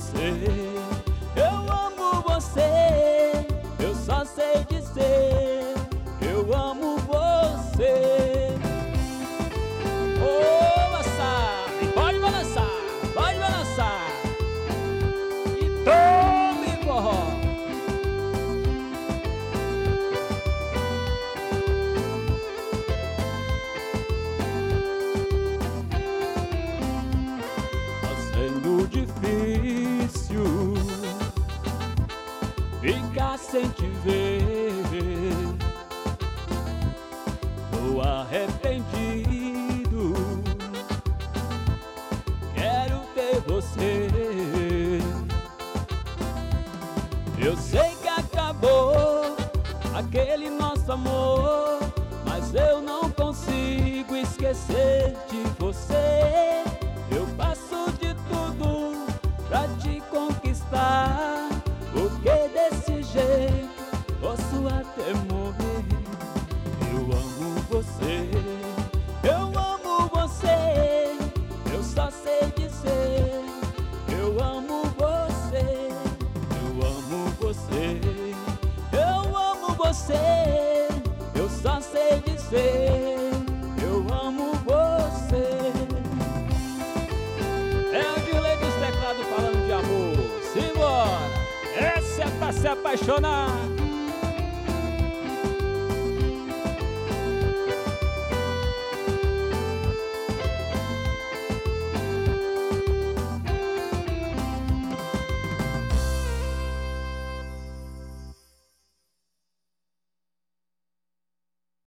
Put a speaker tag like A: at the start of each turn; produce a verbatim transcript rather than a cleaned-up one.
A: você. Eu amo você, eu só sei dizer, eu amo você. Ô, balançar, pode balançar, pode balançar. E tome forró. Sendo difícil ficar sem te ver, tô arrependido, quero ter você. Eu sei que acabou aquele nosso amor, mas eu não consigo esquecer de você. Eu faço de tudo pra te conquistar, porque desse jeito posso até morrer. Eu amo você, eu amo você, eu só sei dizer, eu amo você, eu amo você, eu amo você, eu só sei dizer, eu amo você. É o Dirley dos teclados falando de amor. Simbora! Essa é pra se apaixonar.